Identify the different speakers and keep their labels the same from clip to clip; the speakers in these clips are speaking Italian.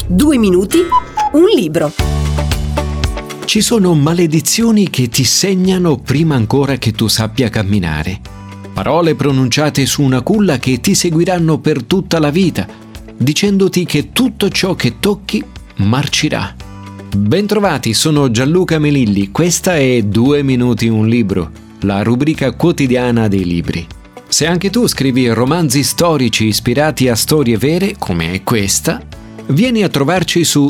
Speaker 1: 2 minuti, un libro.
Speaker 2: Ci sono maledizioni che ti segnano prima ancora che tu sappia camminare. Parole pronunciate su una culla che ti seguiranno per tutta la vita, dicendoti che tutto ciò che tocchi marcirà. Bentrovati, sono Gianluca Melilli, questa è 2 minuti un libro, la rubrica quotidiana dei libri. Se anche tu scrivi romanzi storici ispirati a storie vere, come è questa, vieni a trovarci su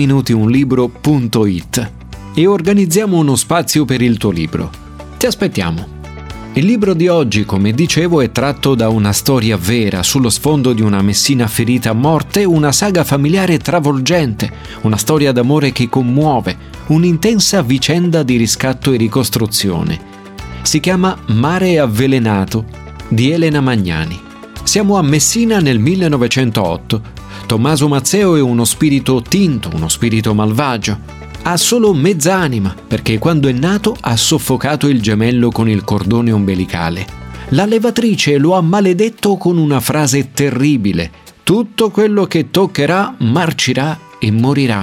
Speaker 2: 2minutiunlibro.it e organizziamo uno spazio per il tuo libro. Ti aspettiamo. Il libro di oggi, come dicevo, è tratto da una storia vera sullo sfondo di una Messina ferita a morte, una saga familiare travolgente, una storia d'amore che commuove, un'intensa vicenda di riscatto e ricostruzione. Si chiama Mare avvelenato di Elena Magnani. Siamo a Messina nel 1908. Tommaso Mazzeo è uno spirito tinto, uno spirito malvagio. Ha solo mezza anima, perché quando è nato ha soffocato il gemello con il cordone ombelicale. La levatrice lo ha maledetto con una frase terribile: tutto quello che toccherà marcirà e morirà.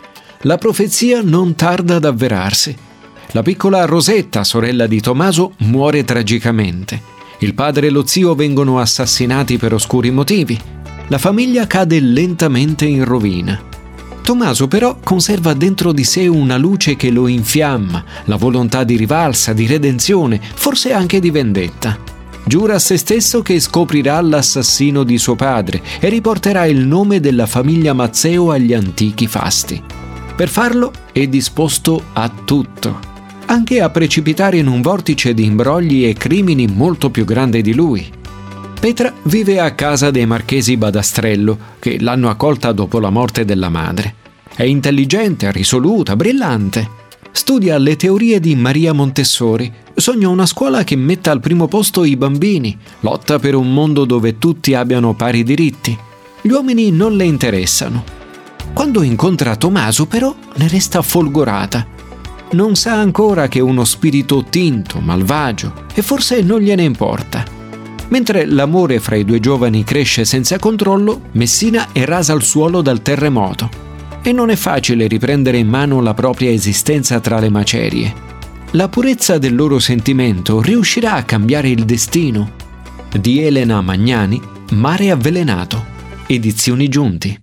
Speaker 2: La profezia non tarda ad avverarsi. La piccola Rosetta, sorella di Tommaso, muore tragicamente. Il padre e lo zio vengono assassinati per oscuri motivi. La famiglia cade lentamente in rovina. Tommaso però conserva dentro di sé una luce che lo infiamma, la volontà di rivalsa, di redenzione, forse anche di vendetta. Giura a se stesso che scoprirà l'assassino di suo padre e riporterà il nome della famiglia Mazzeo agli antichi fasti. Per farlo è disposto a tutto, anche a precipitare in un vortice di imbrogli e crimini molto più grande di lui. Petra vive a casa dei marchesi Badastrello, che l'hanno accolta dopo la morte della madre. È intelligente, risoluta, brillante. Studia le teorie di Maria Montessori, sogna una scuola che metta al primo posto i bambini, lotta per un mondo dove tutti abbiano pari diritti. Gli uomini non le interessano. Quando incontra Tommaso, però, ne resta folgorata. Non sa ancora che è uno spirito tinto, malvagio, e forse non gliene importa. Mentre l'amore fra i due giovani cresce senza controllo, Messina è rasa al suolo dal terremoto e non è facile riprendere in mano la propria esistenza tra le macerie. La purezza del loro sentimento riuscirà a cambiare il destino. Di Elena Magnani, Mare avvelenato, Edizioni Giunti.